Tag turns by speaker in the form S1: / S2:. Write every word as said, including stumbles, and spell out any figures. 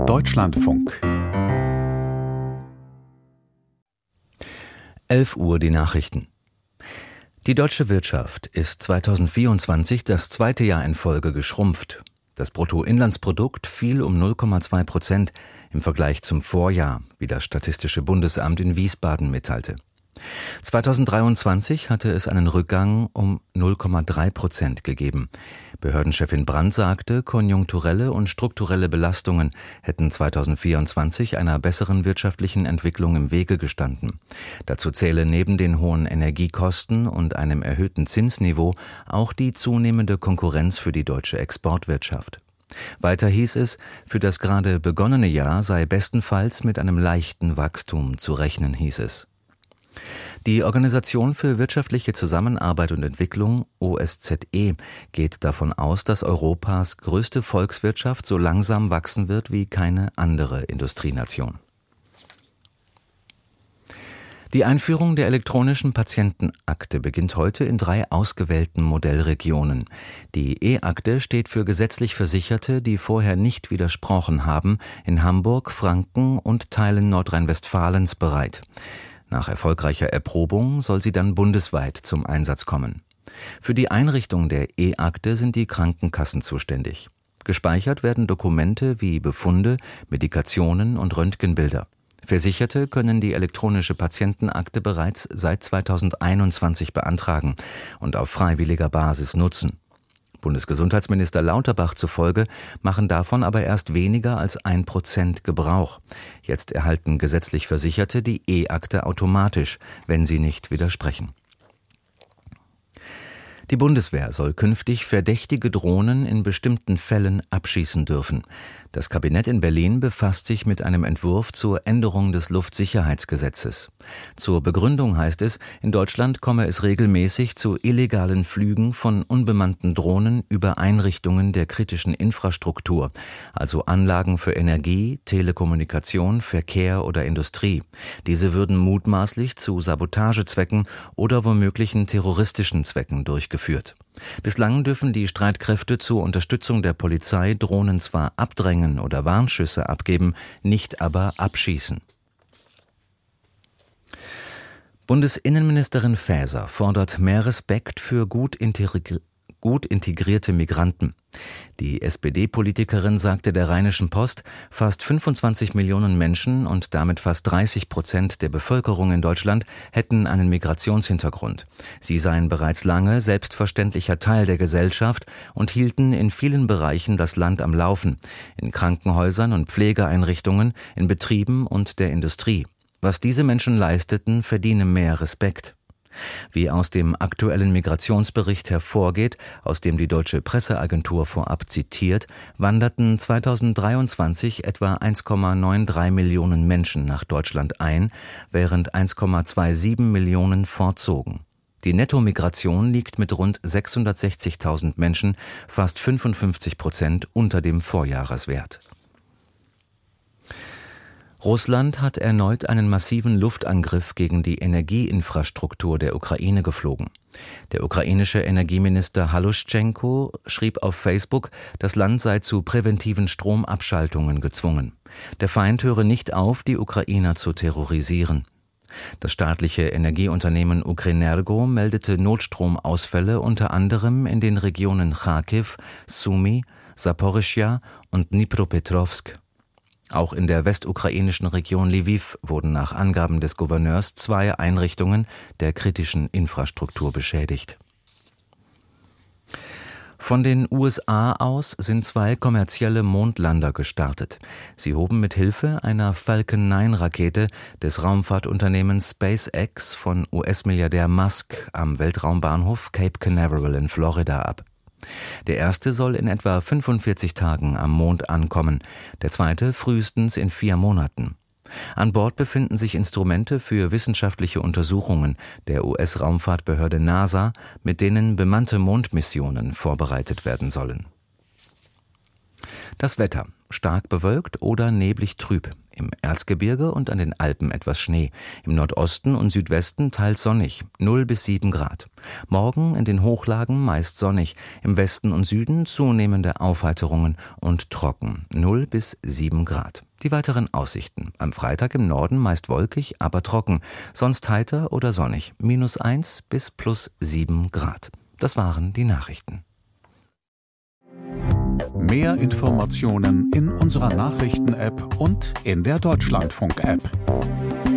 S1: Deutschlandfunk.
S2: elf Uhr die Nachrichten. Die deutsche Wirtschaft ist zweitausendvierundzwanzig das zweite Jahr in Folge geschrumpft. Das Bruttoinlandsprodukt fiel um null Komma zwei Prozent im Vergleich zum Vorjahr, wie das Statistische Bundesamt in Wiesbaden mitteilte. zweitausenddreiundzwanzig hatte es einen Rückgang um null Komma drei Prozent gegeben. Behördenchefin Brandt sagte, konjunkturelle und strukturelle Belastungen hätten zweitausendvierundzwanzig einer besseren wirtschaftlichen Entwicklung im Wege gestanden. Dazu zähle neben den hohen Energiekosten und einem erhöhten Zinsniveau auch die zunehmende Konkurrenz für die deutsche Exportwirtschaft. Weiter hieß es, für das gerade begonnene Jahr sei bestenfalls mit einem leichten Wachstum zu rechnen, hieß es. Die Organisation für wirtschaftliche Zusammenarbeit und Entwicklung, O S Z E, geht davon aus, dass Europas größte Volkswirtschaft so langsam wachsen wird wie keine andere Industrienation. Die Einführung der elektronischen Patientenakte beginnt heute in drei ausgewählten Modellregionen. Die E-Akte steht für gesetzlich Versicherte, die vorher nicht widersprochen haben, in Hamburg, Franken und Teilen Nordrhein-Westfalens bereit. Nach erfolgreicher Erprobung soll sie dann bundesweit zum Einsatz kommen. Für die Einrichtung der E-Akte sind die Krankenkassen zuständig. Gespeichert werden Dokumente wie Befunde, Medikationen und Röntgenbilder. Versicherte können die elektronische Patientenakte bereits seit zweitausendeinundzwanzig beantragen und auf freiwilliger Basis nutzen. Bundesgesundheitsminister Lauterbach zufolge machen davon aber erst weniger als ein Prozent Gebrauch. Jetzt erhalten gesetzlich Versicherte die E-Akte automatisch, wenn sie nicht widersprechen. Die Bundeswehr soll künftig verdächtige Drohnen in bestimmten Fällen abschießen dürfen. Das Kabinett in Berlin befasst sich mit einem Entwurf zur Änderung des Luftsicherheitsgesetzes. Zur Begründung heißt es, in Deutschland komme es regelmäßig zu illegalen Flügen von unbemannten Drohnen über Einrichtungen der kritischen Infrastruktur, also Anlagen für Energie, Telekommunikation, Verkehr oder Industrie. Diese würden mutmaßlich zu Sabotagezwecken oder womöglichen terroristischen Zwecken durchgeführt. Bislang dürfen die Streitkräfte zur Unterstützung der Polizei Drohnen zwar abdrängen oder Warnschüsse abgeben, nicht aber abschießen. Bundesinnenministerin Faeser fordert mehr Respekt für gut integrierte gut integrierte Migranten. Die S P D-Politikerin sagte der Rheinischen Post, fast fünfundzwanzig Millionen Menschen und damit fast dreißig Prozent der Bevölkerung in Deutschland hätten einen Migrationshintergrund. Sie seien bereits lange selbstverständlicher Teil der Gesellschaft und hielten in vielen Bereichen das Land am Laufen, in Krankenhäusern und Pflegeeinrichtungen, in Betrieben und der Industrie. Was diese Menschen leisteten, verdiene mehr Respekt. Wie aus dem aktuellen Migrationsbericht hervorgeht, aus dem die Deutsche Presseagentur vorab zitiert, wanderten zweitausenddreiundzwanzig etwa eins Komma drei neun Millionen Menschen nach Deutschland ein, während eins Komma siebenundzwanzig Millionen fortzogen. Die Nettomigration liegt mit rund sechshundertsechzigtausend Menschen fast fünfundfünfzig Prozent unter dem Vorjahreswert. Russland hat erneut einen massiven Luftangriff gegen die Energieinfrastruktur der Ukraine geflogen. Der ukrainische Energieminister Haluschenko schrieb auf Facebook, das Land sei zu präventiven Stromabschaltungen gezwungen. Der Feind höre nicht auf, die Ukrainer zu terrorisieren. Das staatliche Energieunternehmen Ukrenergo meldete Notstromausfälle unter anderem in den Regionen Charkiw, Sumy, Saporischschja und Dnipropetrovsk. Auch in der westukrainischen Region Lwiw wurden nach Angaben des Gouverneurs zwei Einrichtungen der kritischen Infrastruktur beschädigt. Von den U S A aus sind zwei kommerzielle Mondlander gestartet. Sie hoben mit Hilfe einer Falcon neun Rakete des Raumfahrtunternehmens SpaceX von U S-Milliardär Musk am Weltraumbahnhof Cape Canaveral in Florida ab. Der erste soll in etwa fünfundvierzig Tagen am Mond ankommen, der zweite frühestens in vier Monaten. An Bord befinden sich Instrumente für wissenschaftliche Untersuchungen der U S-Raumfahrtbehörde NASA, mit denen bemannte Mondmissionen vorbereitet werden sollen. Das Wetter. stark bewölkt oder neblig trüb. Im Erzgebirge und an den Alpen etwas Schnee. Im Nordosten und Südwesten teils sonnig, null bis sieben Grad. Morgen in den Hochlagen meist sonnig, im Westen und Süden zunehmende Aufheiterungen und trocken, null bis sieben Grad. Die weiteren Aussichten. Am Freitag im Norden meist wolkig, aber trocken, sonst heiter oder sonnig, minus eins bis plus sieben Grad. Das waren die Nachrichten.
S1: Mehr Informationen in unserer Nachrichten-App und in der Deutschlandfunk-App.